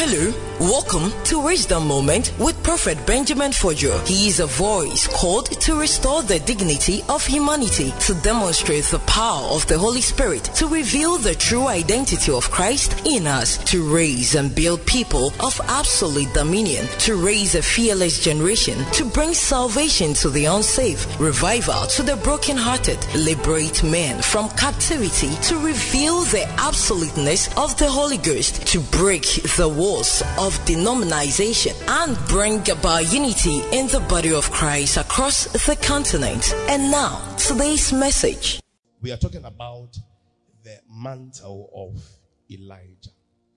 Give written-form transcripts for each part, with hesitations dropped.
Hello, welcome to Wisdom Moment with Prophet Benjamin Fojo. He is a voice called to restore the dignity of humanity, to demonstrate the power of the Holy Spirit, to reveal the true identity of Christ in us, to raise and build people of absolute dominion, to raise a fearless generation, to bring salvation to the unsafe, revival to the brokenhearted, liberate men from captivity, to reveal the absoluteness of the Holy Ghost, to break the walls of denomination and bring about unity in the body of Christ across the continent. And now, today's message. We are talking about the mantle of Elijah.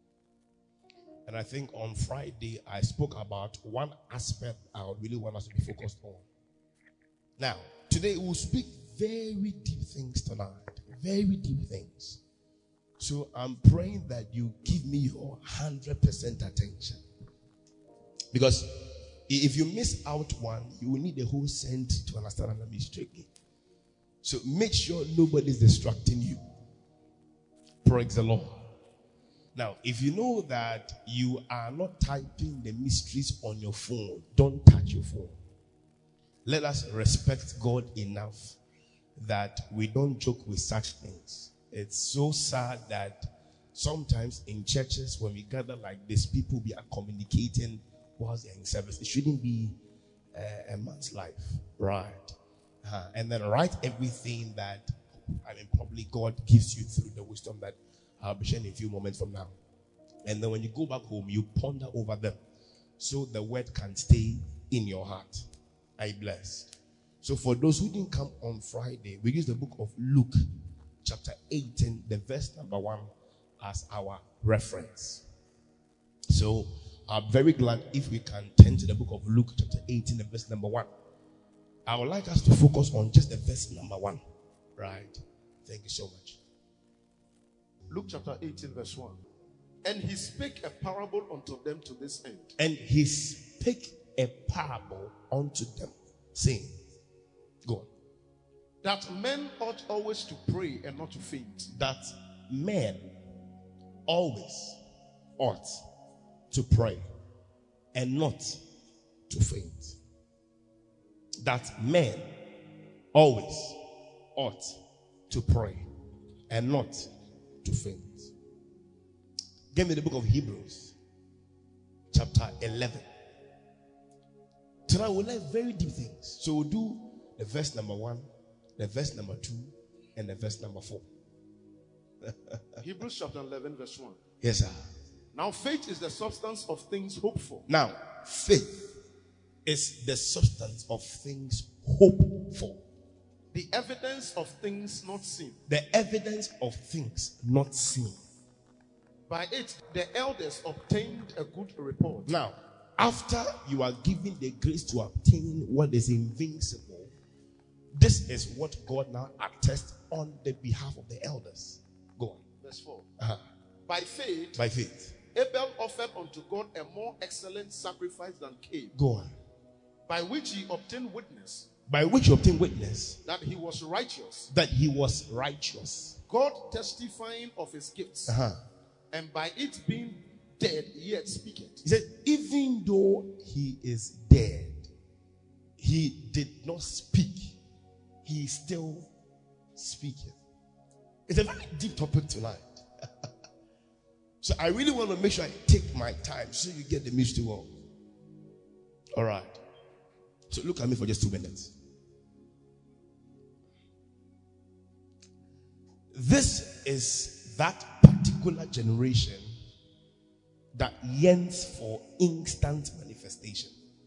And I think on Friday, I spoke about one aspect I really want us to be focused on. Now, today we'll speak very deep things tonight. Very deep things. So I'm praying that you give me your 100% attention. Because if you miss out one, you will need the whole sentence to understand and administrate it. So make sure nobody's distracting you. Praise the Lord. Now, if you know that you are not typing the mysteries on your phone, don't touch your phone. Let us respect God enough that we don't joke with such things. It's so sad that sometimes in churches, when we gather like this, people are communicating whilst they're in service. It shouldn't be a man's life, right? And then write everything that, probably God gives you through the wisdom that I'll be sharing in a few moments from now. And then when you go back home, you ponder over them so the word can stay in your heart. I bless. So for those who didn't come on Friday, we use the book of Luke, chapter 18, the verse number 1 as our reference. So I'm very glad if we can turn to the book of Luke, chapter 18, the verse number 1. I would like us to focus on just the verse number 1. Right? Thank you so much. Luke chapter 18, verse 1. And he spake a parable unto them to this end. And he spake a parable unto them, saying, go on. That men ought always to pray and not to faint. That men always ought to pray and not to faint. That men always ought to pray and not to faint. Give me the book of Hebrews, chapter 11. Tonight we'll learn very deep things. So we'll do the verse number 1, the verse number 2, and the verse number 4. Hebrews chapter 11, verse 1. Yes, sir. Now faith is the substance of things hoped for. Now, faith is the substance of things hoped for. The evidence of things not seen. The evidence of things not seen. By it, the elders obtained a good report. Now, after you are given the grace to obtain what is invincible, this is what God now attests on the behalf of the elders. Go on. Verse 4. By faith, Abel offered unto God a more excellent sacrifice than Cain. Go on. By which he obtained witness. By which you obtain witness that he was righteous. That he was righteous. God testifying of his gifts. And by it being dead, yet speaketh. He said, even though he is dead, he did not speak. He still speaketh. It's a very deep topic tonight. So I really want to make sure I take my time so you get the mystery well. All right. So look at me for just 2 minutes. This is that particular generation that yearns for instant manifestation.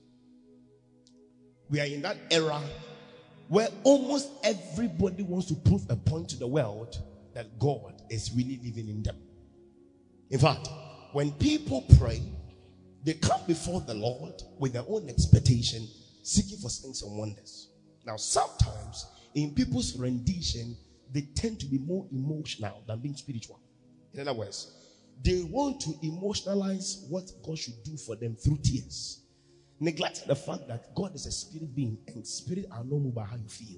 We are in that era where almost everybody wants to prove a point to the world that God is really living in them. In fact, when people pray, they come before the Lord with their own expectation, seeking for signs and wonders. Now, sometimes in people's rendition, they tend to be more emotional than being spiritual. In other words, they want to emotionalize what God should do for them through tears, neglecting the fact that God is a spirit being and spirit are not moved by how you feel.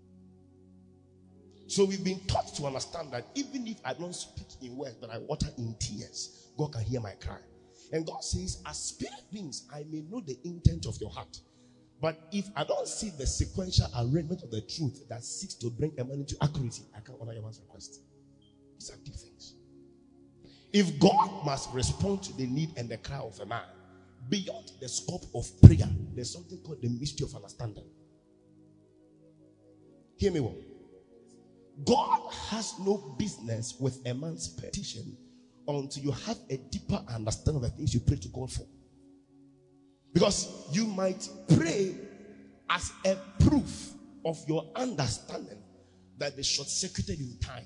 So we've been taught to understand that even if I don't speak in words, but I water in tears, God can hear my cry. And God says, as spirit beings, I may know the intent of your heart. But if I don't see the sequential arrangement of the truth that seeks to bring a man into accuracy, I can't honor your man's request. These are deep things. If God must respond to the need and the cry of a man, beyond the scope of prayer, there's something called the mystery of understanding. Hear me well. God has no business with a man's petition until you have a deeper understanding of the things you pray to God for. Because you might pray as a proof of your understanding that they short-circuited in time.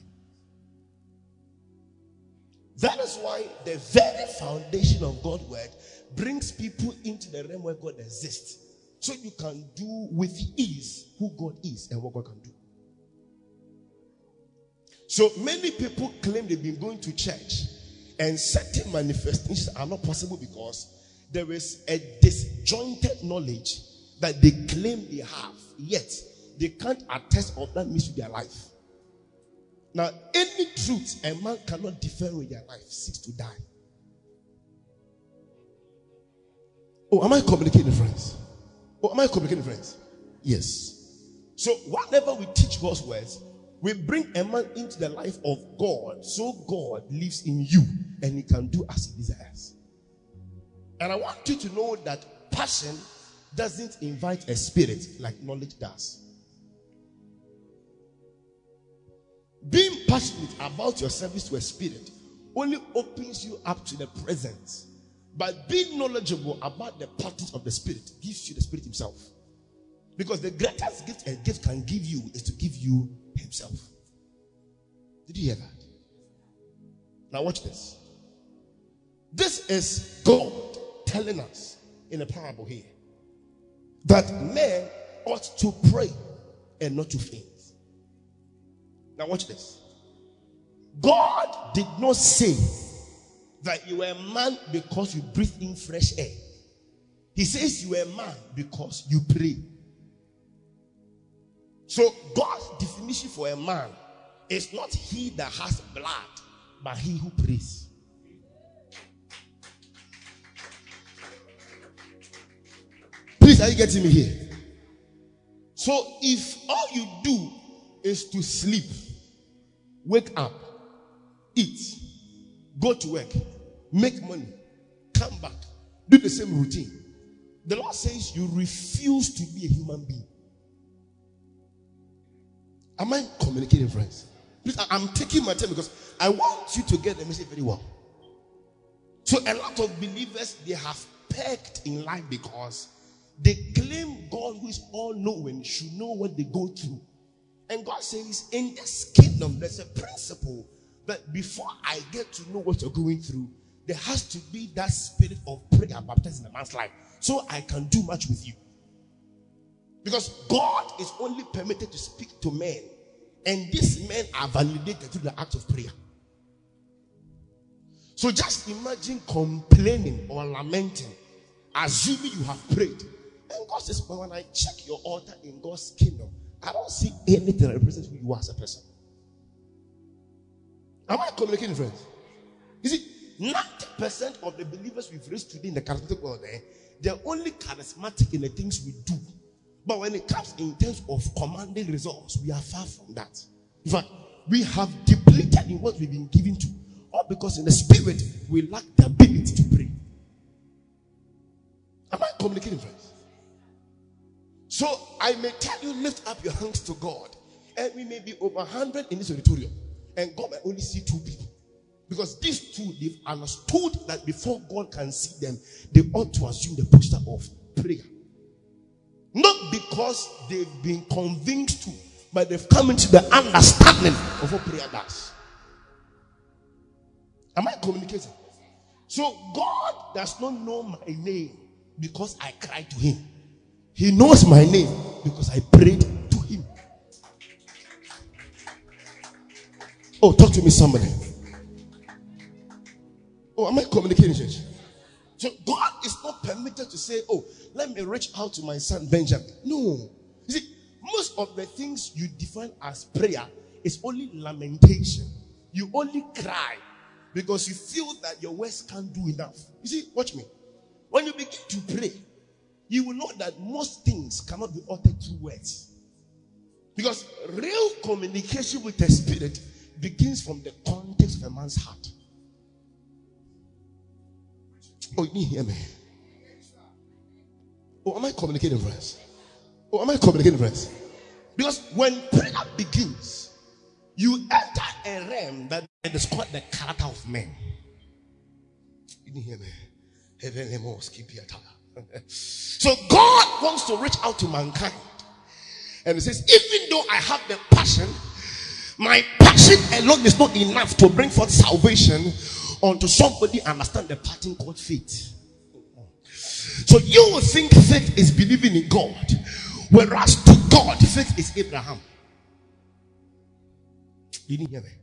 That is why the very foundation of God's word brings people into the realm where God exists. So you can do with ease who God is and what God can do. So many people claim they've been going to church and certain manifestations are not possible because there is a disjointed knowledge that they claim they have, yet they can't attest of that mystery to their life. Now, any truth a man cannot defend with their life seeks to die. Oh, am I communicating, friends? Oh, am I communicating, friends? Yes. So, whenever we teach God's words, we bring a man into the life of God, so God lives in you and he can do as he desires. And I want you to know that passion doesn't invite a spirit like knowledge does. Being passionate about your service to a spirit only opens you up to the presence. But being knowledgeable about the patterns of the spirit gives you the spirit himself. Because the greatest gift a gift can give you is to give you himself. Did you hear that? Now watch this. This is God telling us in a parable here that men ought to pray and not to faint. Now watch this. God did not say that you were a man because you breathe in fresh air. He says you were a man because you pray. So God's definition for a man is not he that has blood, but he who prays. Please, are you getting me here? So if all you do is to sleep, wake up, eat, go to work, make money, come back, do the same routine, the Lord says you refuse to be a human being. Am I communicating, friends? Please, I'm taking my time because I want you to get the message very well. So a lot of believers, they have pegged in life because they claim God who is all-knowing should know what they go through. And God says, in this kingdom, there's a principle that before I get to know what you're going through, there has to be that spirit of prayer baptized in a man's life so I can do much with you. Because God is only permitted to speak to men, and these men are validated through the act of prayer. So just imagine complaining or lamenting, assuming you have prayed. And God says, but when I check your altar in God's kingdom, I don't see anything that represents who you are as a person. Am I communicating, friends? You see, 90% of the believers we've raised today in the charismatic world, they're only charismatic in the things we do. But when it comes in terms of commanding results, we are far from that. In fact, we have depleted in what we've been given to. All because in the spirit, we lack the ability to pray. Am I communicating, friends? So I may tell you, lift up your hands to God. And we may be over 100 in this auditorium. And God may only see 2 people. Because these 2, they've understood that before God can see them, they ought to assume the posture of prayer. Not because they've been convinced to, but they've come into the understanding of what prayer does. Am I communicating? So God does not know my name because I cried to him. He knows my name because I prayed to him. Oh, talk to me, somebody. Oh, am I communicating, church? So God is not permitted to say, oh, let me reach out to my son Benjamin. No. You see, most of the things you define as prayer is only lamentation. You only cry. Because you feel that your words can't do enough. You see, watch me. When you begin to pray, you will know that most things cannot be uttered through words. Because real communication with the Spirit begins from the context of a man's heart. Oh, you didn't hear me? Oh, am I communicating, friends? Oh, am I communicating, friends? Because when prayer begins, you enter a realm that is called the character of men. You didn't hear me? So God wants to reach out to mankind. And he says, even though I have the passion, my passion alone is not enough to bring forth salvation unto somebody understand the pattern called faith. So you will think faith is believing in God, whereas to God, faith is Abraham. You didn't hear me?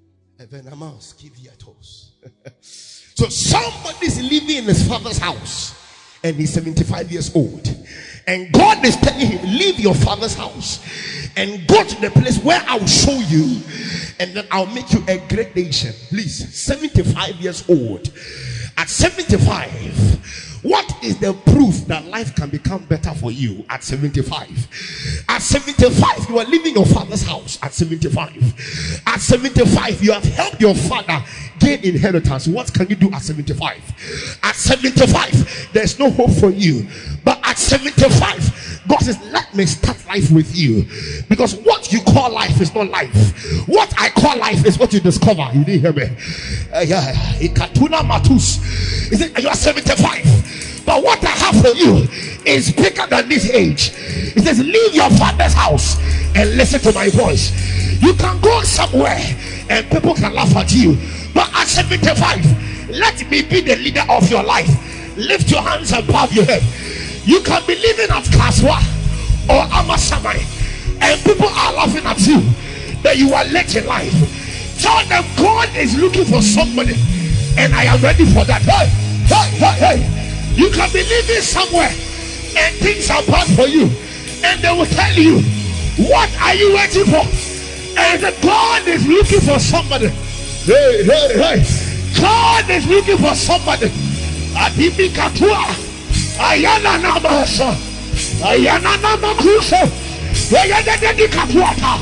So somebody is living in his father's house and he's 75 years old, and God is telling him, leave your father's house and go to the place where I'll show you, and then I'll make you a great nation. Please, 75 years old. At 75, what is the proof that life can become better for you at 75? At 75, you are leaving your father's house. At 75, at 75, you have helped your father gain inheritance. What can you do at 75? At 75, there's no hope for you. But at 75, God says, let me start life with you. Because what you call life is not life. What I call life is what you discover. You didn't hear me? Ikatuna Matus. He said, you are 75. But what I have for you is bigger than this age. He says, leave your father's house and listen to my voice. You can go somewhere and people can laugh at you. But at 75, let me be the leader of your life. Lift your hands above your head. You can be living at class 1 or Amasamai, and people are laughing at you that you are late in life. Tell them God is looking for somebody, and I am ready for that. Hey, hey, hey, hey. You can be living somewhere and things are bad for you, and they will tell you, what are you waiting for? And God is looking for somebody. Hey, hey, hey. God is looking for somebody. Adibi Katua. Ayana Namasa. Ayana Namakusa. Ayana Dedi Katuata.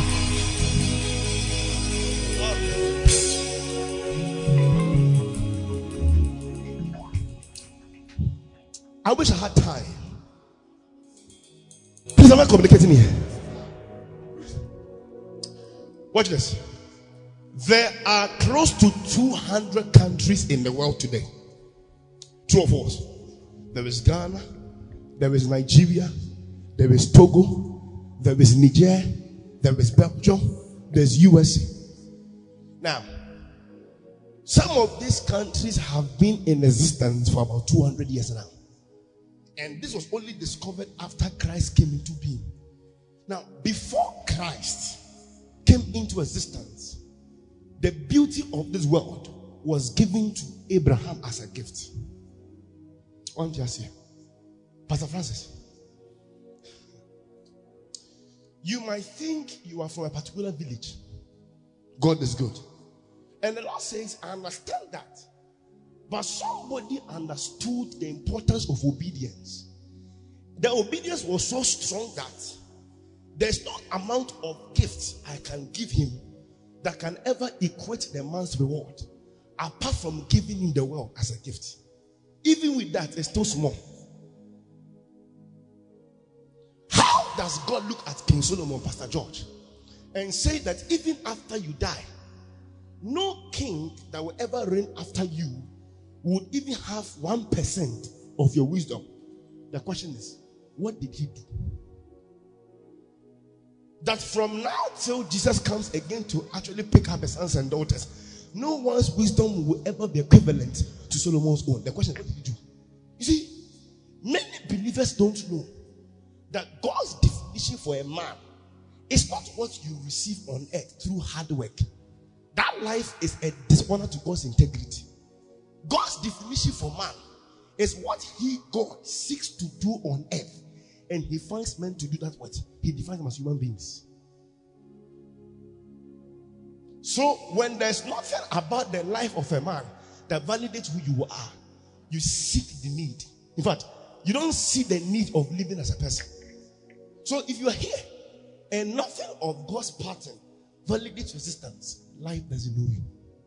I wish I had time. Please, am I communicating here? Watch this. There are close to 200 countries in the world today. True or false? There is Ghana, there is Nigeria, there is Togo, there is Niger, there is Belgium, there's USA. Now, some of these countries have been in existence for about 200 years now. And this was only discovered after Christ came into being. Now, before Christ came into existence, the beauty of this world was given to Abraham as a gift. On just here, Pastor Francis, you might think you are from a particular village. God is good, and the Lord says, I understand that. But somebody understood the importance of obedience. The obedience was so strong that there's no amount of gifts I can give him that can ever equate the man's reward, apart from giving him the world as a gift. Even with that, it's too small. How does God look at King Solomon, Pastor George, and say that even after you die, no king that will ever reign after you would even have 1% of your wisdom? The question is, what did he do? That from now till Jesus comes again to actually pick up his sons and daughters, no one's wisdom will ever be equivalent to Solomon's own. The question is, what did he do? You see, many believers don't know that God's definition for a man is not what you receive on earth through hard work. That life is a dishonor to God's integrity. God's definition for man is what he, God, seeks to do on earth. And he finds men to do that what? He defines them as human beings. So when there's nothing about the life of a man that validates who you are, you seek the need. In fact, you don't see the need of living as a person. So if you are here and nothing of God's pattern validates your existence, life doesn't know you.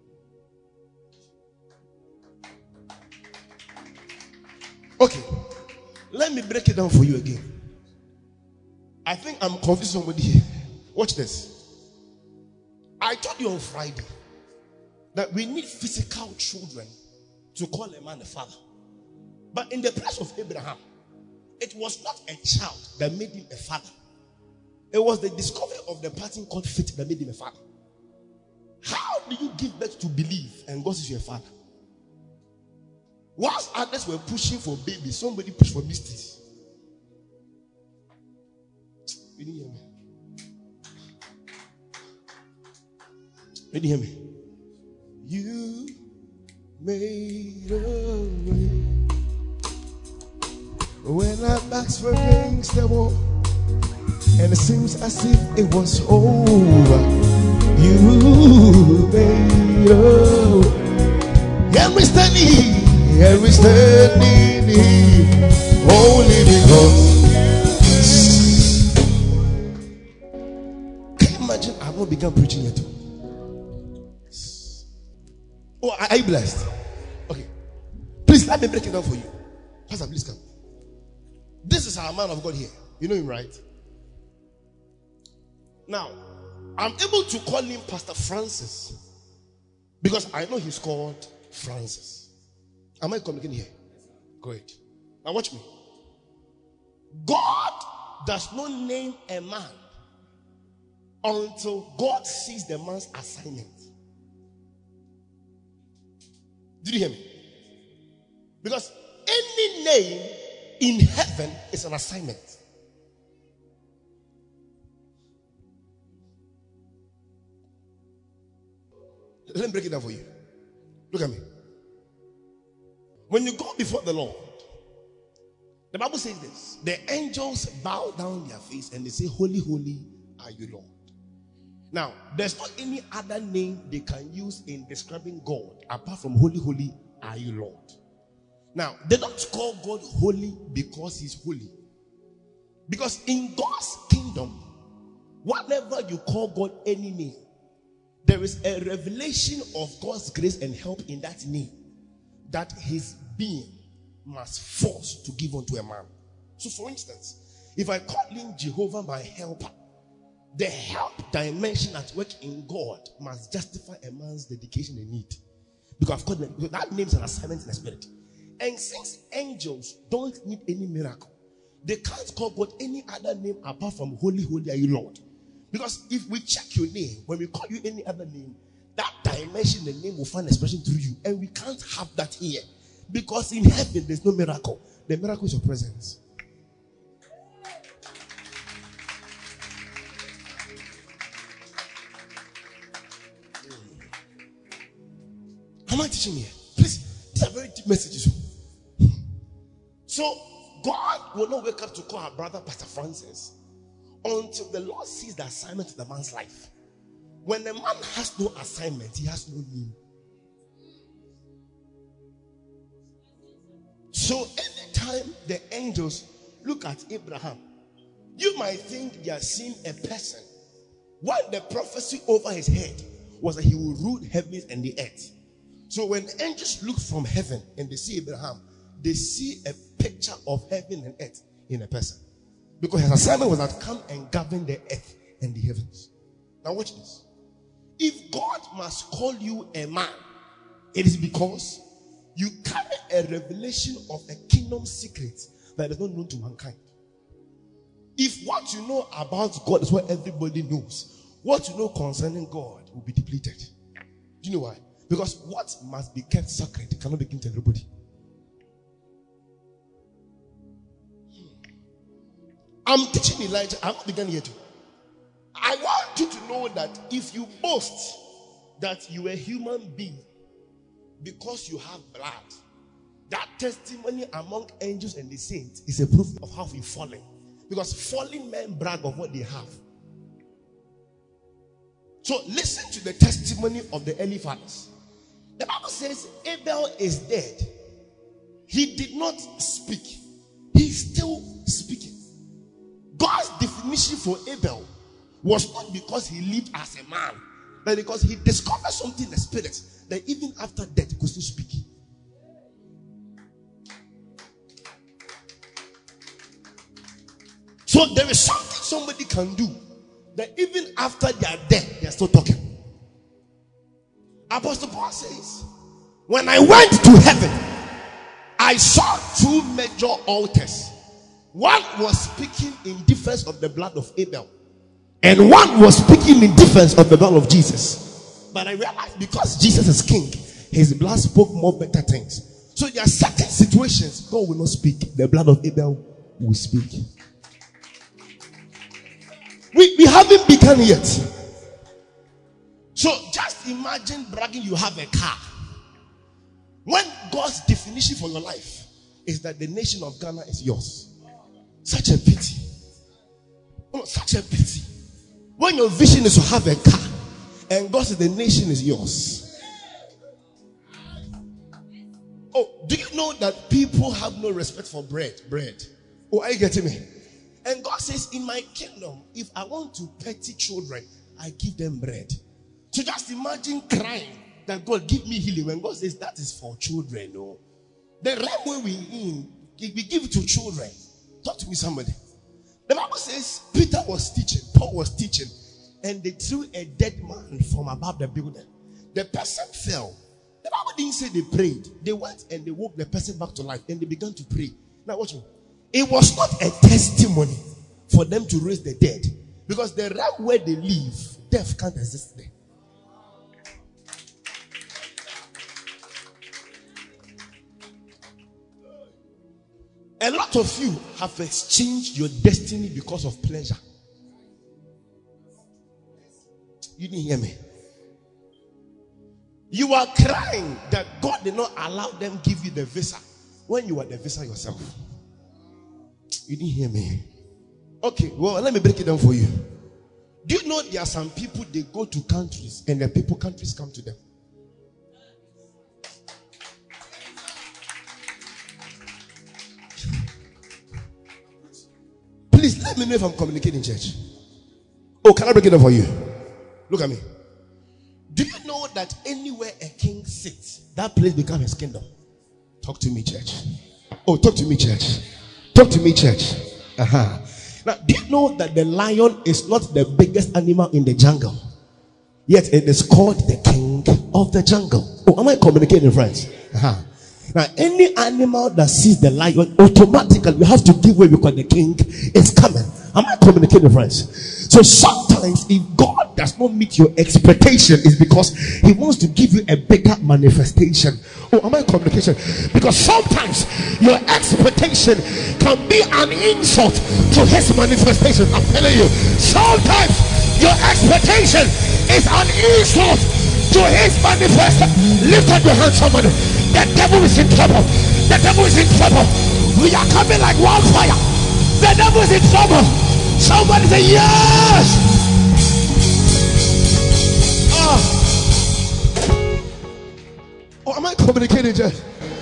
Okay, let me break it down for you again. I think I'm confusing somebody here. Watch this. I told you on Friday that we need physical children to call a man a father. But in the place of Abraham, it was not a child that made him a father. It was the discovery of the pattern called faith that made him a father. How do you give birth to belief and God is your father? Whilst others were pushing for babies, somebody pushed for mysteries. You didn't hear me? You didn't hear me? You made a way when our backs were against the wall, and it seems as if it was over. You made a way. And we standing here only because. Can you imagine? I've not begun preaching yet. Oh, are you blessed? Okay. Please let me break it down for you. Pastor, please come. This is our man of God here. You know him, right? Now, I'm able to call him Pastor Francis because I know he's called Francis. Am I communicating here? Great. Now watch me. God does not name a man until God sees the man's assignment. Did you hear me? Because any name in heaven is an assignment. Let me break it down for you. Look at me. When you go before the Lord, the Bible says this: the angels bow down their face and they say, "Holy, holy are you, Lord." Now, there's not any other name they can use in describing God apart from "Holy, holy are you, Lord." Now, they don't call God holy because he's holy. Because in God's kingdom, whatever you call God any name, there is a revelation of God's grace and help in that name that his being must force to give unto a man. So for instance, if I call him Jehovah my helper, the help dimension at work in God must justify a man's dedication and need. Because that name is an assignment in the spirit. And since angels don't need any miracle, they can't call God any other name apart from "Holy, holy are you, Lord." Because if we check your name, when we call you any other name, that dimension, the name will find expression through you. And we can't have that here. Because in heaven, there's no miracle. The miracle is your presence. Am I teaching here? Please, these are very deep messages. So, God will not wake up to call our brother Pastor Francis until the Lord sees the assignment of the man's life. When the man has no assignment, he has no name. So anytime the angels look at Abraham, you might think they are seeing a person. What the prophecy over his head was that he will rule heavens and the earth. So when angels look from heaven and they see Abraham, they see a picture of heaven and earth in a person. Because his assignment was that come and govern the earth and the heavens. Now watch this. If God must call you a man, it is because you carry a revelation of a kingdom secret that is not known to mankind. If what you know about God is what everybody knows, what you know concerning God will be depleted. Do you know why? Because what must be kept sacred cannot be given to everybody. I'm teaching Elijah. I'm not beginning here too. I want you to know that if you boast that you are a human being because you have blood, that testimony among angels and the saints is a proof of how you've fallen. Because fallen men brag of what they have. So listen to the testimony of the early fathers. The Bible says Abel is dead. He did not speak. He's still speaking. God's definition for Abel was not because he lived as a man, but because he discovered something in the spirit that even after death he could still speak. So there is something somebody can do that even after they are dead, they are still talking. Apostle Paul says, when I went to heaven, I saw two major altars. One was speaking in defense of the blood of Abel, and one was speaking in defense of the blood of Jesus. But I realized because Jesus is king, his blood spoke more better things. So there are certain situations God will not speak. The blood of Abel will speak. We haven't begun yet. So just imagine bragging you have a car. When God's definition for your life is that the nation of Ghana is yours. Such a pity. Oh, such a pity. When your vision is to have a car and God says the nation is yours. Oh, do you know that people have no respect for bread? Oh, are you getting me? And God says, in my kingdom, if I want to petty children, I give them bread. So just imagine crying that God give me healing when God says that is for children. No, the right way we give it to children. Talk to me, somebody. The Bible says Peter was teaching, Paul was teaching, and they threw a dead man from above the building. The person fell. The Bible didn't say they prayed. They went and they woke the person back to life and they began to pray. Now watch me. It was not a testimony for them to raise the dead, because the realm where they live, death can't exist there. A lot of you have exchanged your destiny because of pleasure. You didn't hear me. You are crying that God did not allow them give you the visa when you were the visa yourself. You didn't hear me. Okay, well, let me break it down for you. Do you know there are some people, they go to countries and the countries come to them? Please let me know if I'm communicating, church. Oh, can I break it down for you? Look at me. Do you know that anywhere a king sits, that place becomes his kingdom? Talk to me, church. Oh, talk to me, church. Talk to me, church. Now, do you know that the lion is not the biggest animal in the jungle? Yet it is called the king of the jungle. Oh, am I communicating, friends? Now, any animal that sees the lion, automatically we have to give way because the king is coming. Am I communicating, friends? So sometimes if God does not meet your expectation, it's because he wants to give you a bigger manifestation. Oh, am I communicating? Because sometimes your expectation can be an insult to his manifestation. I'm telling you, sometimes your expectation is an insult to his manifestation. Lift up your hands, somebody. The devil is in trouble. The devil is in trouble. We are coming like wildfire. The devil is in trouble. Somebody say yes. Oh, am I communicating, Judge?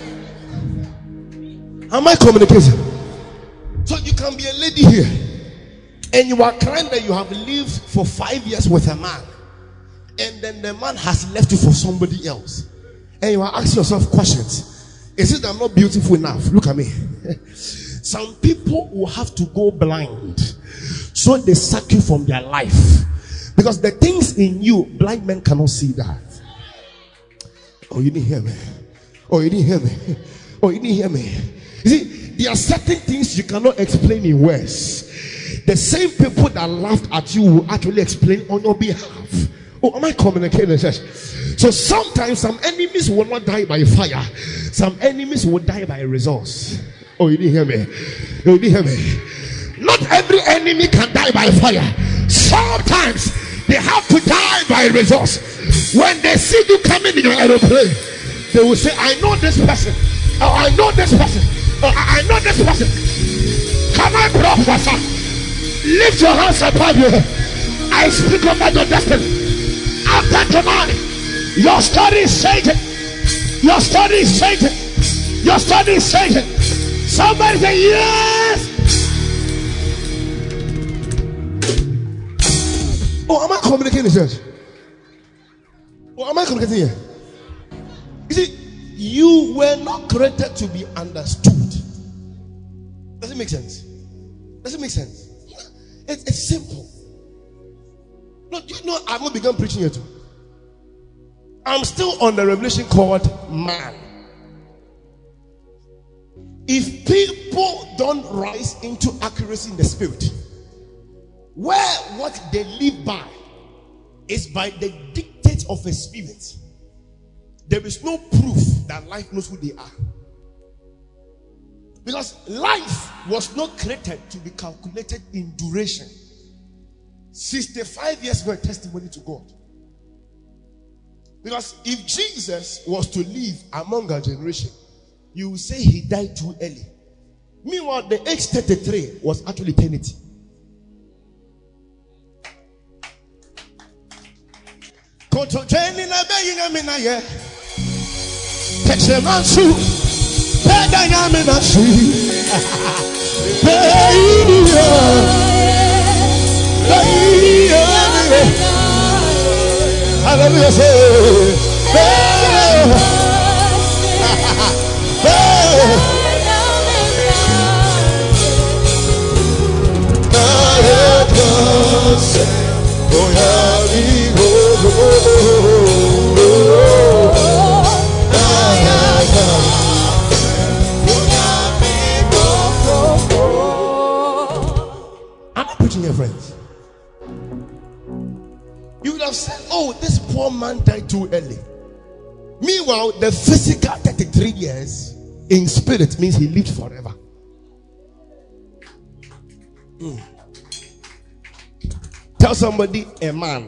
Am I communicating? So you can be a lady here and you are crying that you have lived for 5 years with a man, and then the man has left you for somebody else, and you are asking yourself questions. Is it I'm not beautiful enough? Look at me. Some people will have to go blind so they sack you from their life, because the things in you, blind men cannot see that. Oh, you didn't hear me. Oh, you didn't hear me. Oh, you didn't hear me. You see, there are certain things you cannot explain in words. The same people that laughed at you will actually explain on your behalf. Oh, am I communicating, church? So sometimes some enemies will not die by fire. Some enemies will die by resource. Oh, you didn't hear me. Oh, you didn't hear me. Not every enemy can die by fire. Sometimes they have to die by resource. When they see you coming in your aeroplane, they will say, I know this person. Oh, I know this person. Oh, I know this person. Come on, prophesy. Lift your hands above you. I speak about your destiny. After tonight, your story is changing. Your story is changing. Your story is changing. Somebody say yes. Oh, am I communicating, church? Oh, am I communicating here? You see, you were not created to be understood. Does it make sense? Does it make sense? It's simple. No, you know, I've not begun preaching yet. I'm still on the revelation called man. If people don't rise into accuracy in the spirit, where what they live by is by the dictate of a spirit, there is no proof that life knows who they are. Because life was not created to be calculated in duration. 65 years were a testimony to God. Because if Jesus was to live among our generation, you will say he died too early. Meanwhile, the age 33 was actually eternity. I'm not preaching here, friends. You would have said, oh, this poor man died too early. Meanwhile, the physical 33 years in spirit means he lived forever. Tell somebody, a man.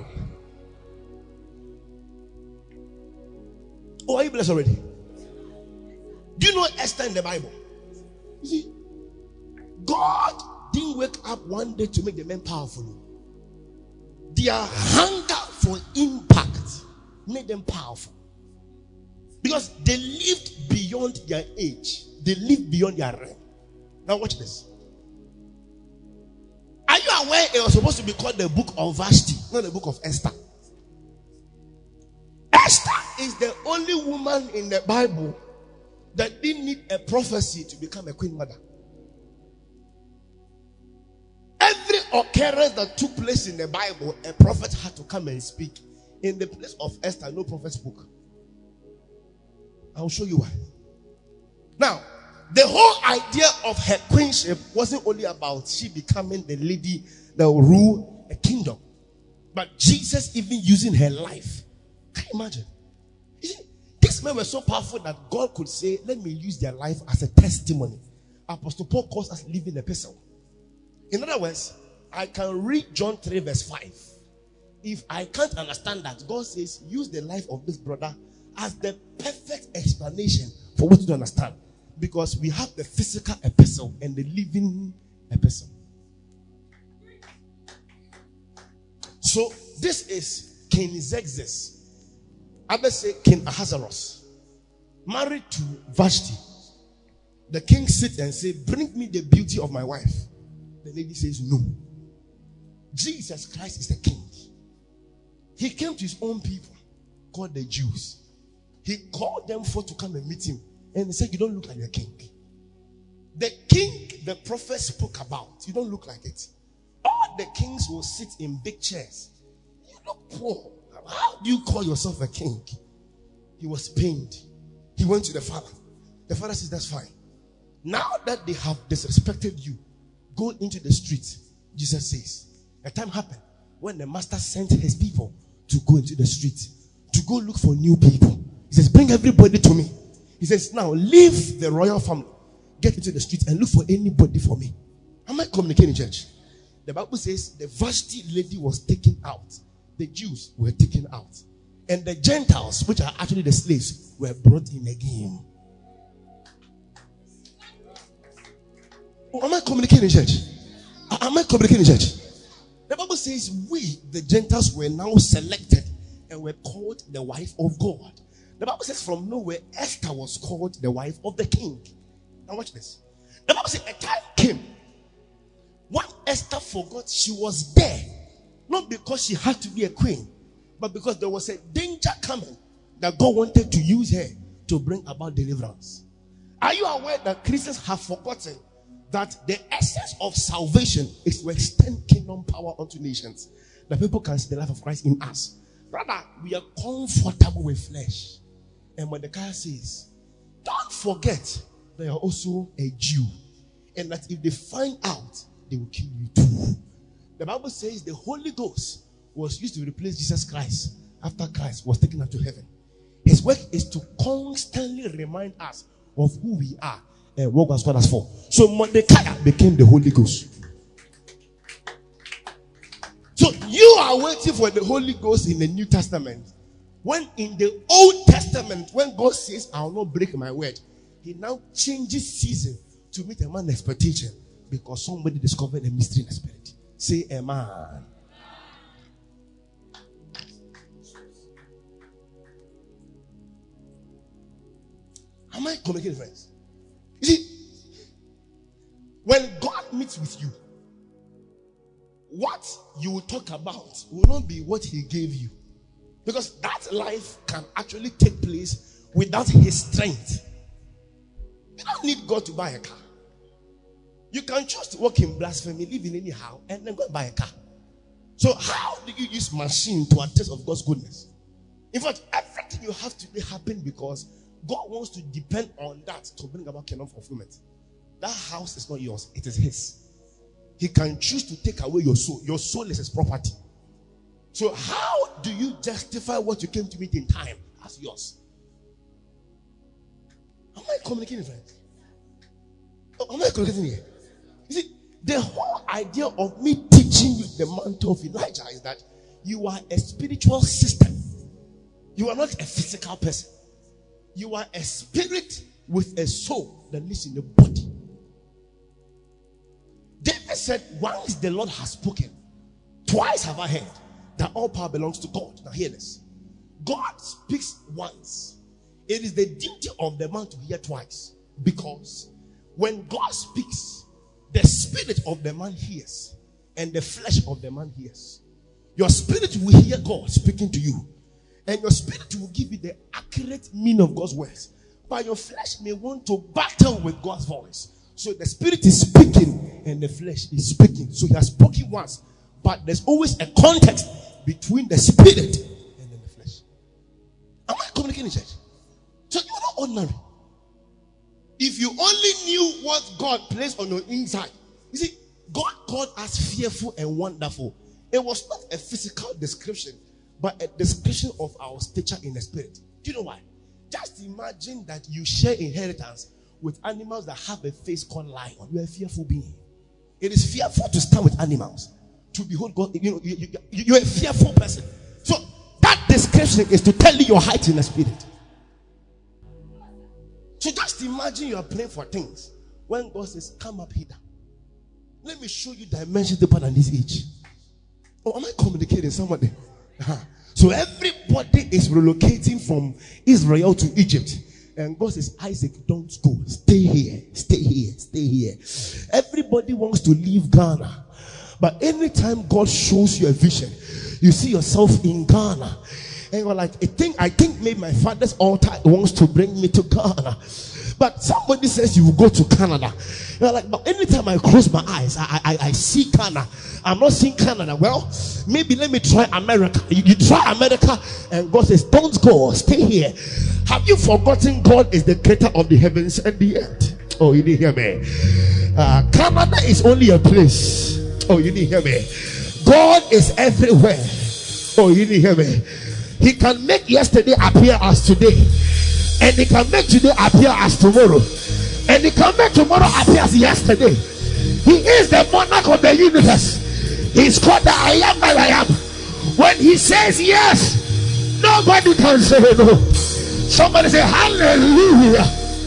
Oh, are you blessed already? Do you know Esther in the Bible? You see, God didn't wake up one day to make the men powerful. Their hunger for impact made them powerful. Because they lived beyond their age. They lived beyond their realm. Now watch this. Are you aware it was supposed to be called the book of Vashti, not the book of Esther? Esther is the only woman in the Bible that didn't need a prophecy to become a queen mother. Every occurrence that took place in the Bible, a prophet had to come and speak. In the place of Esther, no prophet spoke. I'll show you why. Now, the whole idea of her queenship wasn't only about she becoming the lady that will rule a kingdom, but Jesus even using her life. Can you imagine? These men were so powerful that God could say, let me use their life as a testimony. Apostle Paul calls us living epistle. In other words, I can read John 3 verse 5. If I can't understand that, God says, use the life of this brother as the perfect explanation for what you don't understand. Because we have the physical epistle and the living epistle. So this is King Xerxes. Others say King Ahasuerus, married to Vashti. The king sits and says, bring me the beauty of my wife. The lady says no. Jesus Christ is the king. He came to his own people called the Jews. He called them for to come and meet him. And he said, you don't look like the king. The king the prophet spoke about, you don't look like it. All the kings will sit in big chairs. You look poor. How do you call yourself a king? He was pained. He went to the father. The father says, that's fine. Now that they have disrespected you, go into the street. Jesus says, a time happened when the master sent his people to go into the street, to go look for new people. He says, bring everybody to me. He says, now leave the royal family. Get into the street and look for anybody for me. Am I communicating, church? The Bible says the Vashti lady was taken out. The Jews were taken out. And the Gentiles, which are actually the slaves, were brought in again. Oh, am I communicating, church? Am I communicating, church? The Bible says we, the Gentiles, were now selected and were called the wife of God. The Bible says from nowhere, Esther was called the wife of the king. Now watch this. The Bible says a time came when Esther forgot she was there. Not because she had to be a queen, but because there was a danger coming that God wanted to use her to bring about deliverance. Are you aware that Christians have forgotten that the essence of salvation is to extend kingdom power unto nations? That people can see the life of Christ in us. Brother, we are comfortable with flesh. And when the guy says, don't forget that you are also a Jew, and that if they find out, they will kill you too. The Bible says the Holy Ghost was used to replace Jesus Christ after Christ was taken up to heaven. His work is to constantly remind us of who we are and what God has called us for. So Mordecai became the Holy Ghost. So you are waiting for the Holy Ghost in the New Testament. When in the Old Testament, when God says, I will not break my word, he now changes season to meet a man's expectation because somebody discovered a mystery in the spirit. Say amen. Am I communicating, friends? You see, when God meets with you, what you will talk about will not be what he gave you. Because that life can actually take place without his strength. You don't need God to buy a car. You can choose to walk in blasphemy, live in anyhow, and then go and buy a car. So how do you use machine to attest of God's goodness? In fact, everything you have today happened because God wants to depend on that to bring about kingdom fulfillment. That house is not yours, it is his. He can choose to take away your soul. Your soul is his property. So how do you justify what you came to meet in time as yours? Am I communicating, friends? Am I communicating here? You see, the whole idea of me teaching you the mantle of Elijah is that you are a spiritual system. You are not a physical person. You are a spirit with a soul that lives in the body. David said, once the Lord has spoken, twice have I heard that all power belongs to God. Now hear this. God speaks once. It is the duty of the man to hear twice. Because when God speaks, the spirit of the man hears and the flesh of the man hears. Your spirit will hear God speaking to you, and your spirit will give you the accurate meaning of God's words. But your flesh may want to battle with God's voice. So the spirit is speaking and the flesh is speaking. So he has spoken once, but there's always a context between the spirit and then the flesh. Am I communicating, church? So you're not ordinary. If you only knew what God placed on your inside. You see, God called us fearful and wonderful. It was not a physical description, but a description of our stature in the spirit. Do you know why? Just imagine that you share inheritance with animals that have a face called lion. You are a fearful being. It is fearful to stand with animals. To behold God, you're a fearful person. So that description is to tell you your height in the spirit. So just imagine you are praying for things. When God says, come up hither. Let me show you dimensions deeper than this age. Oh, am I communicating somebody? So everybody is relocating from Israel to Egypt. And God says, Isaac, don't go. Stay here. Stay here. Stay here. Everybody wants to leave Ghana. But anytime God shows you a vision, you see yourself in Ghana. And you're like, I think maybe my father's altar wants to bring me to Ghana. But somebody says you will go to Canada. You're like, but anytime I close my eyes, I see Canada. I'm not seeing Canada. Well, maybe let me try America. You try America, and God says, don't go. Stay here. Have you forgotten God is the creator of the heavens and the earth? Oh, you didn't hear me. Canada is only a place. Oh, you didn't hear me. God is everywhere. Oh, you didn't hear me. He can make yesterday appear as today, and he can make today appear as tomorrow, and he can make tomorrow appear as yesterday. He is the monarch of the universe. He's called the I am that I am. When he says yes, nobody can say no. Somebody say hallelujah.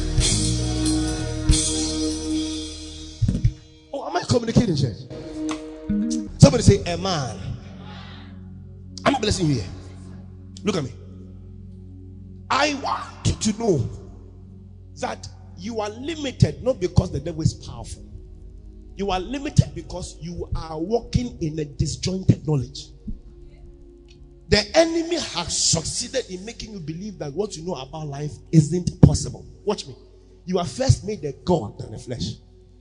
Oh, am I communicating, church? Somebody say amen. I'm blessing you here. Look at me. I want you to know that you are limited not because the devil is powerful. You are limited because you are walking in a disjointed knowledge. The enemy has succeeded in making you believe that what you know about life isn't possible. Watch me. You are first made a God than a flesh.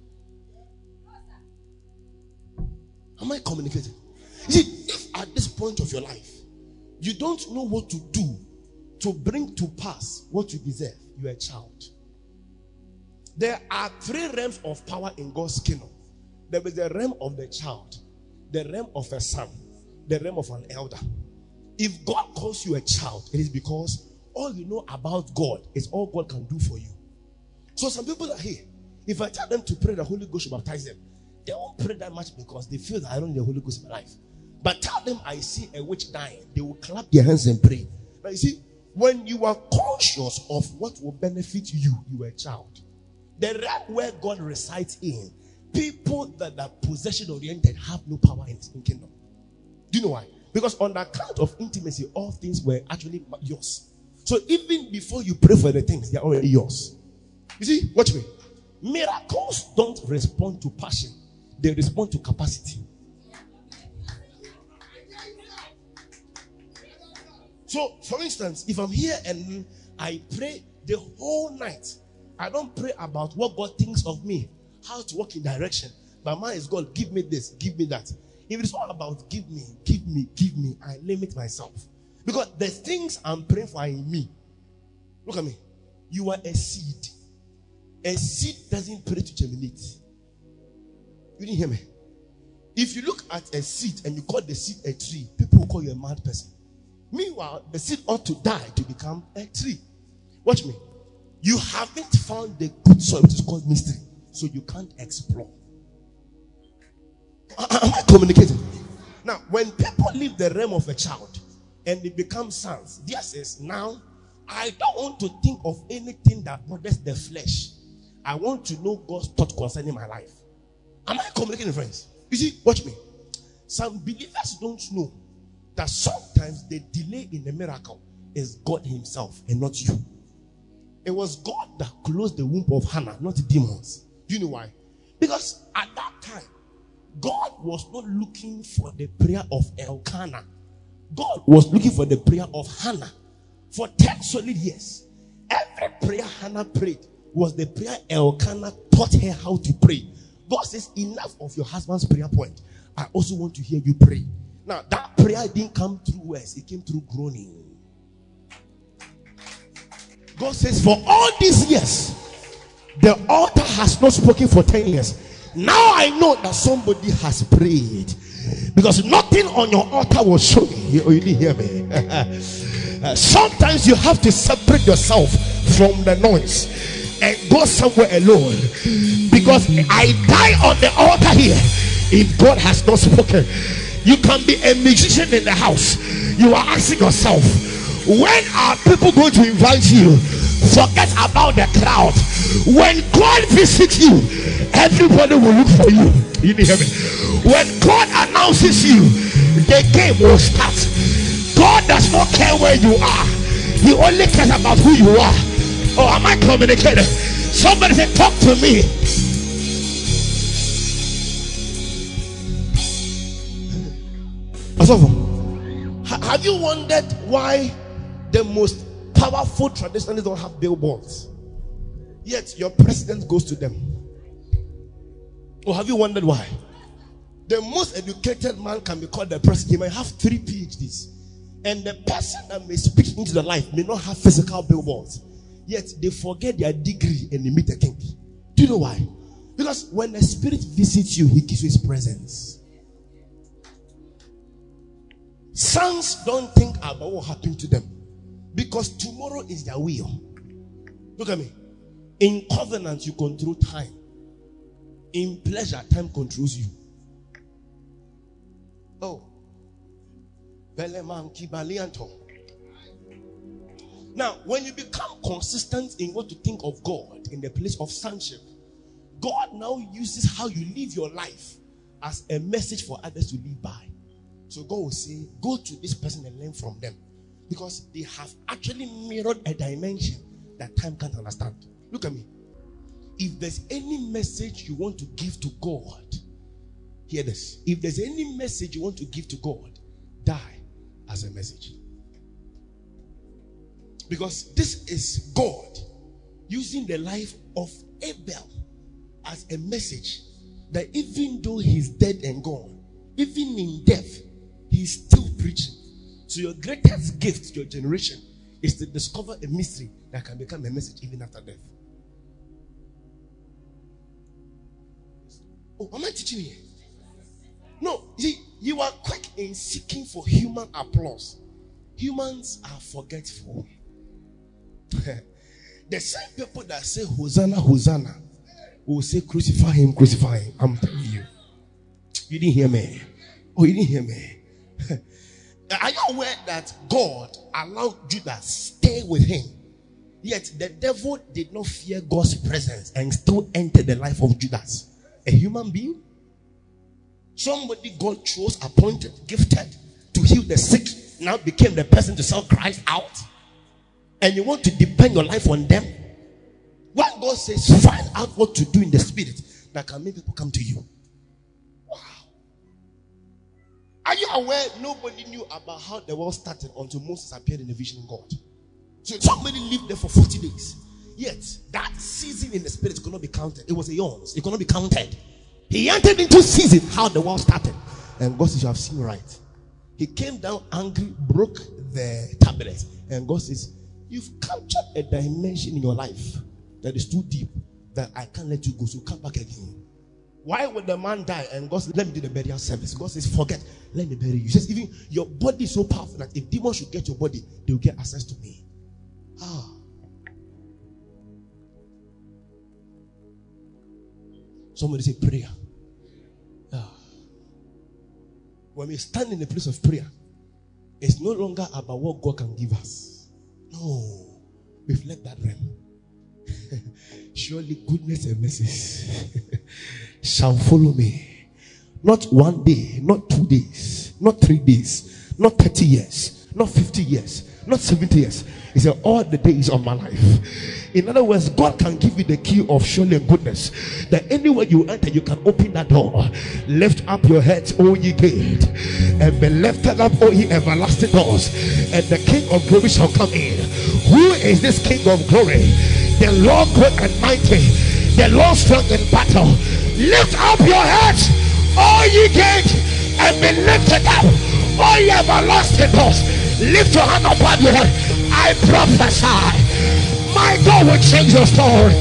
Am I communicating? You see, if at this point of your life you don't know what to do to bring to pass what you deserve, you are a child. There are 3 realms of power in God's kingdom. There is the realm of the child, the realm of a son, the realm of an elder. If God calls you a child, it is because all you know about God is all God can do for you. So some people are here. If I tell them to pray, the Holy Ghost should baptize them, they won't pray that much because they feel that I don't need the Holy Ghost in my life. But tell them I see a witch dying, they will clap their hands and pray. Now you see, when you are conscious of what will benefit you, you are a child. The realm where God resides in, people that are possession oriented have no power in the kingdom. Do you know why? Because on the account of intimacy, all things were actually yours. So even before you pray for the things, they are already yours. You see, watch me. Miracles don't respond to passion, they respond to capacity. So, for instance, if I'm here and I pray the whole night, I don't pray about what God thinks of me, how to walk in direction. My mind is, God, give me this, give me that. If it's all about give me, I limit myself. Because the things I'm praying for are in me. Look at me. You are a seed. A seed doesn't pray to germinate. You didn't hear me? If you look at a seed and you call the seed a tree, people will call you a mad person. Meanwhile, the seed ought to die to become a tree. Watch me. You haven't found the good soil, which is called mystery, so you can't explore. Am I communicating? Now, when people leave the realm of a child and they become sons, there says, now I don't want to think of anything that bothers the flesh. I want to know God's thought concerning my life. Am I communicating, friends? You see, watch me. Some believers don't know that sometimes the delay in the miracle is God himself and not you. It was God that closed the womb of Hannah, not the demons. Do you know why? Because at that time, God was not looking for the prayer of Elkanah. God was looking for the prayer of Hannah. For 10 solid years, every prayer Hannah prayed was the prayer Elkanah taught her how to pray. God says, enough of your husband's prayer point. I also want to hear you pray. Now, that prayer didn't come through words, it came through groaning. God says, for all these years, the altar has not spoken for 10 years. Now I know that somebody has prayed. Because nothing on your altar will show me. You didn't hear me. Sometimes you have to separate yourself from the noise and go somewhere alone. Because I die on the altar here if God has not spoken. You can be a musician in the house. You are asking yourself, when are people going to invite you? Forget about the crowd. When God visits you, everybody will look for you. You didn't hear me? When God announces you, the game will start. God does not care where you are. He only cares about who you are. Oh, am I communicating? Somebody say, talk to me. Have you wondered why the most powerful traditionalists don't have billboards, yet your president goes to them? Or have you wondered why? The most educated man can be called the president. He might have 3 PhDs, and the person that may speak into the life may not have physical billboards, yet they forget their degree and they meet the king. Do you know why? Because when the Spirit visits you, he gives you his presence. Sons don't think about what happened to them, because tomorrow is their will. Look at me. In covenant, you control time. In pleasure, time controls you. Oh. Now, when you become consistent in what to think of God in the place of sonship, God now uses how you live your life as a message for others to live by. So God will say, go to this person and learn from them. Because they have actually mirrored a dimension that time can't understand. Look at me. If there's any message you want to give to God, hear this. If there's any message you want to give to God, die as a message. Because this is God using the life of Abel as a message that even though he's dead and gone, even in death, he's still preaching. So your greatest gift to your generation is to discover a mystery that can become a message even after death. Oh, am I teaching here? No, you are quick in seeking for human applause. Humans are forgetful. The same people that say Hosanna, Hosanna will say crucify him, crucify him. I'm telling you. You didn't hear me. Oh, you didn't hear me. Are you aware that God allowed Judas stay with him? Yet the devil did not fear God's presence and still entered the life of Judas. A human being? Somebody God chose, appointed, gifted to heal the sick, now became the person to sell Christ out. And you want to depend your life on them? When God says, find out what to do in the spirit that can make people come to you. Wow. Are you aware nobody knew about how the world started until Moses appeared in the vision of God? So somebody lived there for 40 days. Yet that season in the spirit could not be counted. It was a yawns. It could not be counted. He entered into season how the world started. And God says, you have seen right. He came down angry, broke the tablet. And God says, you've captured a dimension in your life that is too deep that I can't let you go. So come back again. Why would the man die? And God says, let me do the burial service. God says, forget, let me bury you. He says, even your body is so powerful that if demons should get your body, they will get access to me. Somebody say prayer. When we stand in the place of prayer, it's no longer about what God can give us. No, we've left that realm. Surely goodness and mercy shall follow me. Not one day, not 2 days, not 3 days, not 30 years, not 50 years, not 70 years. He said, all the days of my life. In other words, God can give you the key of surely and goodness. That anywhere you enter, you can open that door. Lift up your heads, O ye gate, and be lifted up, O ye everlasting doors, and the King of glory shall come in. Who is this King of glory? The Lord great and mighty, the Lord strong in battle. Lift up your heads, O ye gate, and be lifted up, O ye everlasting doors. Lift your hand upon your head. I prophesy, my God will change your story.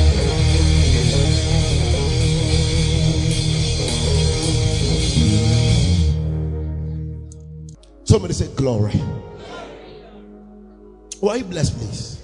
Somebody say glory. Oh, are you blessed, please?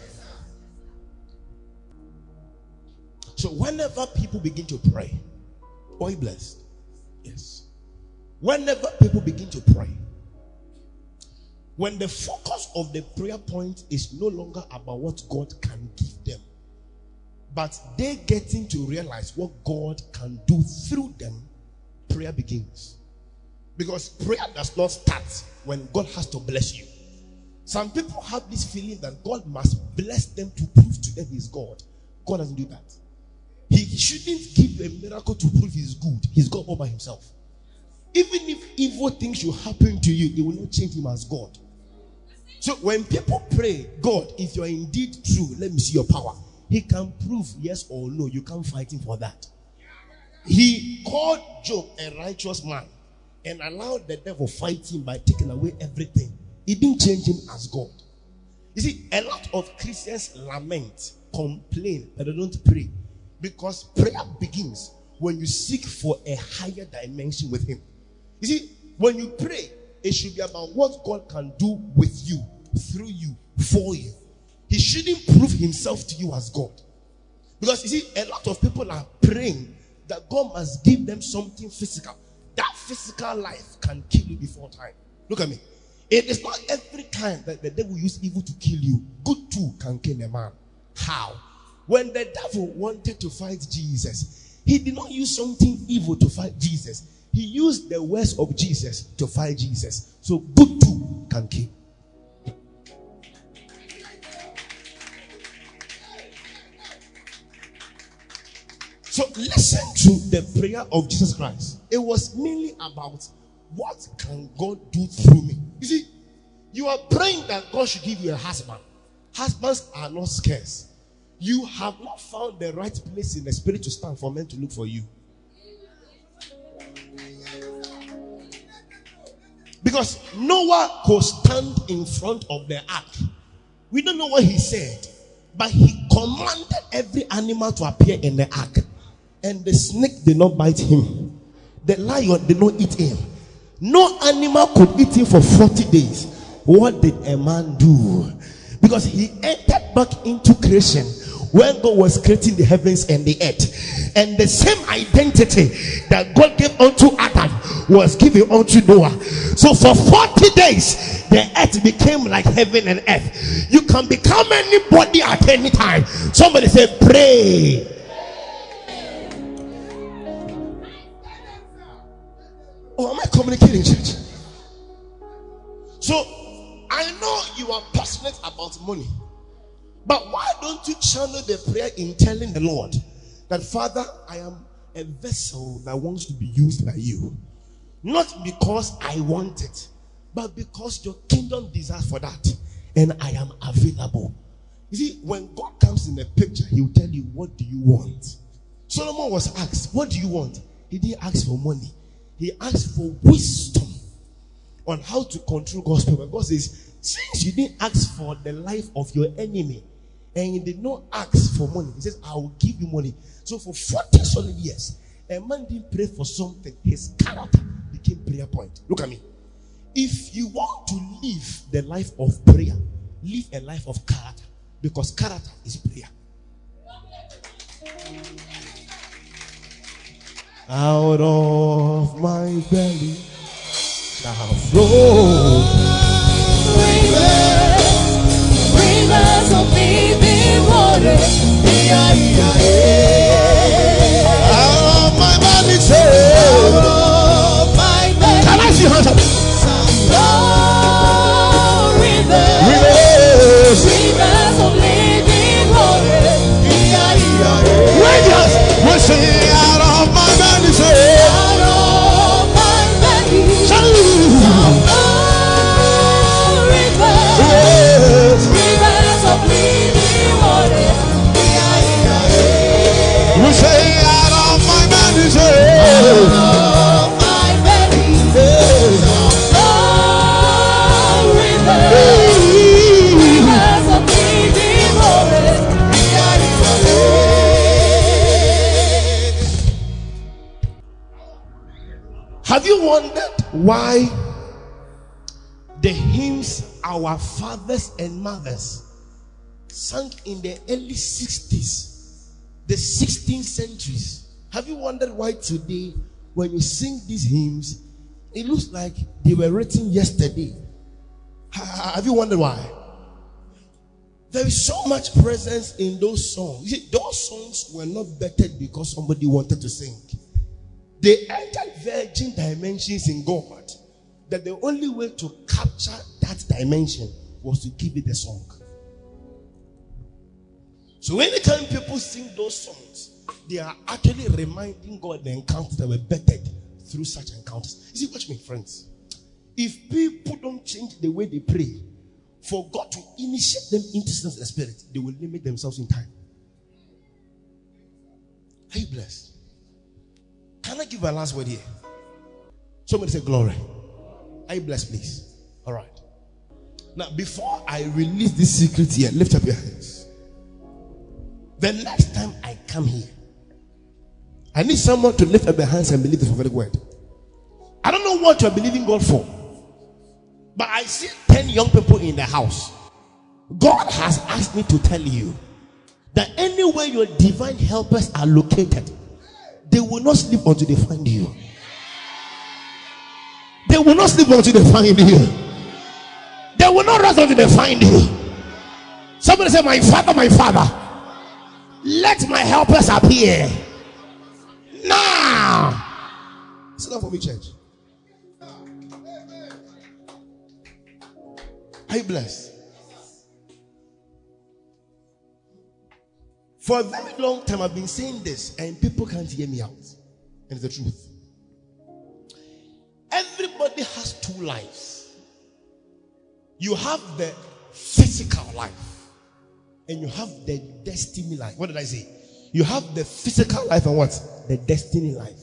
So whenever people begin to pray, are you blessed? Yes. Whenever people begin to pray, when the focus of the prayer point is no longer about what God can give them, but they getting to realize what God can do through them, prayer begins. Because prayer does not start when God has to bless you. Some people have this feeling that God must bless them to prove to them He's God. God doesn't do that. He shouldn't give you a miracle to prove He's good. He's God all by Himself. Even if evil things should happen to you, it will not change Him as God. So when people pray, God, if you're indeed true, let me see your power. He can prove yes or no. You can't fight Him for that. He called Job a righteous man and allowed the devil fight him by taking away everything. He didn't change him as God. You see, a lot of Christians lament, complain, but they don't pray. Because prayer begins when you seek for a higher dimension with Him. You see, when you pray, it should be about what God can do with you, through you, for you. He shouldn't prove Himself to you as God. Because you see, a lot of people are praying that God must give them something physical. That physical life can kill you before time. Look at me. It is not every time that the devil uses evil to kill you. Good too can kill a man. How? When the devil wanted to fight Jesus, he did not use something evil to fight Jesus. He used the words of Jesus to fight Jesus. So good too can kill. So listen to the prayer of Jesus Christ. It was mainly about what can God do through me. You see, you are praying that God should give you a husband. Husbands are not scarce. You have not found the right place in the spirit to stand for men to look for you. Because Noah could stand in front of the ark. We don't know what he said, but he commanded every animal to appear in the ark. And the snake did not bite him. The lion did not eat him. No animal could eat him for 40 days. What did a man do? Because he entered back into creation when God was creating the heavens and the earth. And the same identity that God gave unto Adam was given unto Noah. So for 40 days, the earth became like heaven and earth. You can become anybody at any time. Somebody say, pray. Oh, am I communicating, church? So, I know you are passionate about money. But why don't you channel the prayer in telling the Lord that, Father, I am a vessel that wants to be used by you. Not because I want it, but because your kingdom desires for that. And I am available. You see, when God comes in the picture, he will tell you, what do you want? Solomon was asked, what do you want? He didn't ask for money. He asked for wisdom on how to control God's people. God says, since you didn't ask for the life of your enemy and you did not ask for money, he says, I will give you money. So for 40 solid years, a man didn't pray for something. His character became prayer point. Look at me. If you want to live the life of prayer, live a life of character, because character is prayer. Out of my belly shall flow rivers of living water. Out of my belly shall Can I see hands up? Rivers of living water. Radiance, we sing out of my belly shall Out of my belly shall rivers of living water. We say out of my belly shall Out of my belly rivers of living water. Have you wondered why the hymns our fathers and mothers sang in the early 60s, the 16th centuries? Have you wondered why today, when you sing these hymns, it looks like they were written yesterday? Have you wondered why? There is so much presence in those songs. You see, those songs were not bettered because somebody wanted to sing. They entered virgin dimensions in God, that the only way to capture that dimension was to give it a song. So anytime people sing those songs, they are actually reminding God the encounters that were bettered through such encounters. You see, watch me, friends. If people don't change the way they pray, for God to initiate them into the spirit, they will limit themselves in time. Are you blessed? Can I give a last word here? Somebody say glory. Are you blessed, please? All right. Now, before I release this secret here, lift up your hands. The next time I come here, I need someone to lift up their hands and believe the prophetic word. I don't know what you're believing God for, but I see 10 young people in the house. God has asked me to tell you that anywhere your divine helpers are located, they will not sleep until they find you. They will not sleep until they find you. They will not rest until they find you. Somebody say, my father, let my helpers appear now. Sit down for me, church. Are you blessed? For a very long time, I've been saying this, and people can't hear me out. And it's the truth. Everybody has two lives. You have the physical life, and you have the destiny life. What did I say? You have the physical life and what? The destiny life.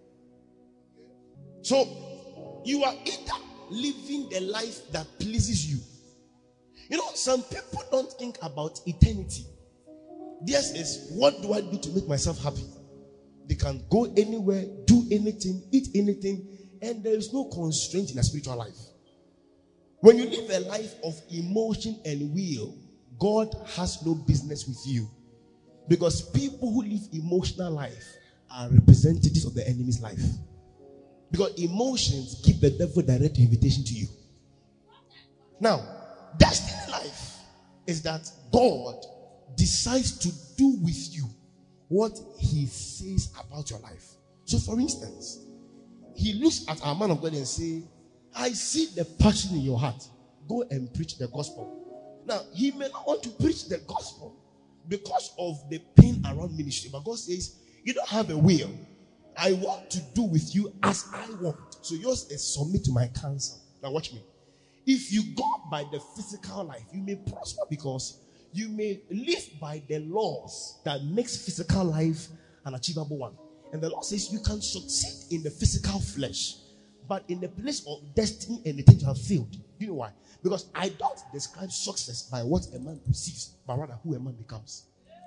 So, you are either living the life that pleases you. You know, some people don't think about eternity. Theirs is, what do I do to make myself happy? They can go anywhere, do anything, eat anything, and there is no constraint in a spiritual life. When you live a life of emotion and will, God has no business with you. Because people who live emotional life are representatives of the enemy's life. Because emotions give the devil direct invitation to you. Now, destiny life is that God decides to do with you what he says about your life. So for instance, he looks at our man of God and say, I see the passion in your heart. Go and preach the gospel. Now, he may not want to preach the gospel because of the pain around ministry. But God says, you don't have a will. I want to do with you as I want. So yours is submit to my counsel. Now watch me. If you go by the physical life, you may prosper because you may live by the laws that makes physical life an achievable one. And the law says you can succeed in the physical flesh, but in the place of destiny and the things you have failed. You know why? Because I don't describe success by what a man receives, but rather who a man becomes.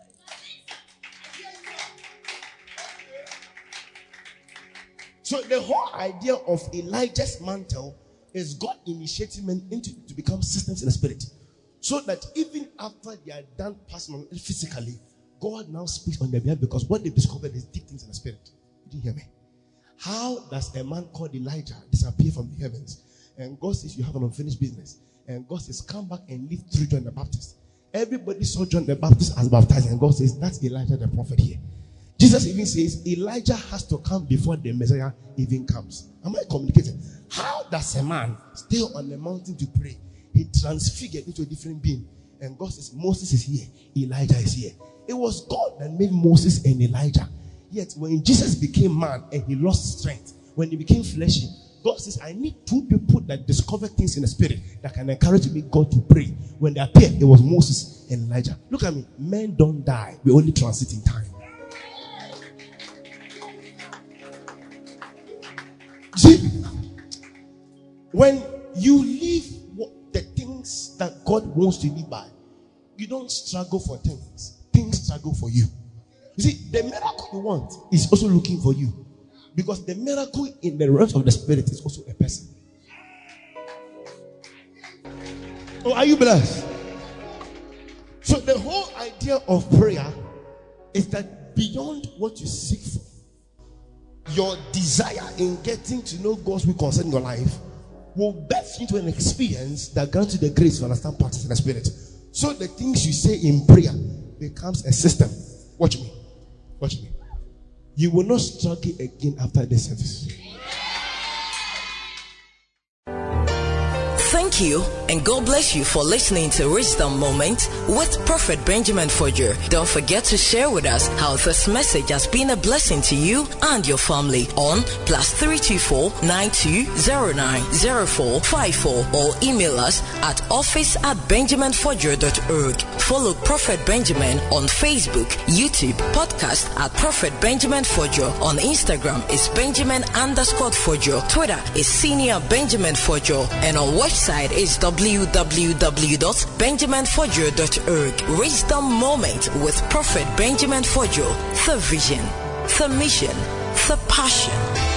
So the whole idea of Elijah's mantle is God initiating men into to become systems in the spirit. So that even after they are done personally, physically, God now speaks on their behalf because what they discovered is deep things in the spirit. You didn't hear me? How does a man called Elijah disappear from the heavens? And God says you have an unfinished business. And God says come back and live through John the Baptist. Everybody saw John the Baptist as baptized. And God says that's Elijah the prophet here. Jesus even says Elijah has to come before the Messiah even comes. Am I communicating? How does a man stay on the mountain to pray? He transfigured into a different being. And God says Moses is here, Elijah is here. It was God that made Moses and Elijah. Yet when Jesus became man and he lost strength, when he became fleshy, God says I need two people that discover things in the spirit that can encourage me God to pray. When they appeared, it was Moses and Elijah. Look at me. Men don't die. We only transit in time. See, when you live the things that God wants to live by, you don't struggle for things. Things struggle for you. You see, the miracle you want is also looking for you. Because the miracle in the realms of the spirit is also a person. Oh, are you blessed? So the whole idea of prayer is that beyond what you seek for, your desire in getting to know God's will concerning your life will birth you into an experience that grants you the grace to understand parts in the spirit. So the things you say in prayer becomes a system. Watch me. Watch me. You will not struggle again after this service. Thank you, and God bless you for listening to Wisdom Moment with Prophet Benjamin Fojo. Don't forget to share with us how this message has been a blessing to you and your family on +324 9209 0454 or email us at office@benjaminfojo.org. Follow Prophet Benjamin on Facebook, YouTube, podcast at Prophet Benjamin Fojo. On Instagram is Benjamin_Fojo. Twitter is Senior Benjamin Fojo, and on website is www.benjaminfojo.org. Wisdom Moment with Prophet Benjamin Fojo. The vision, the mission, the passion.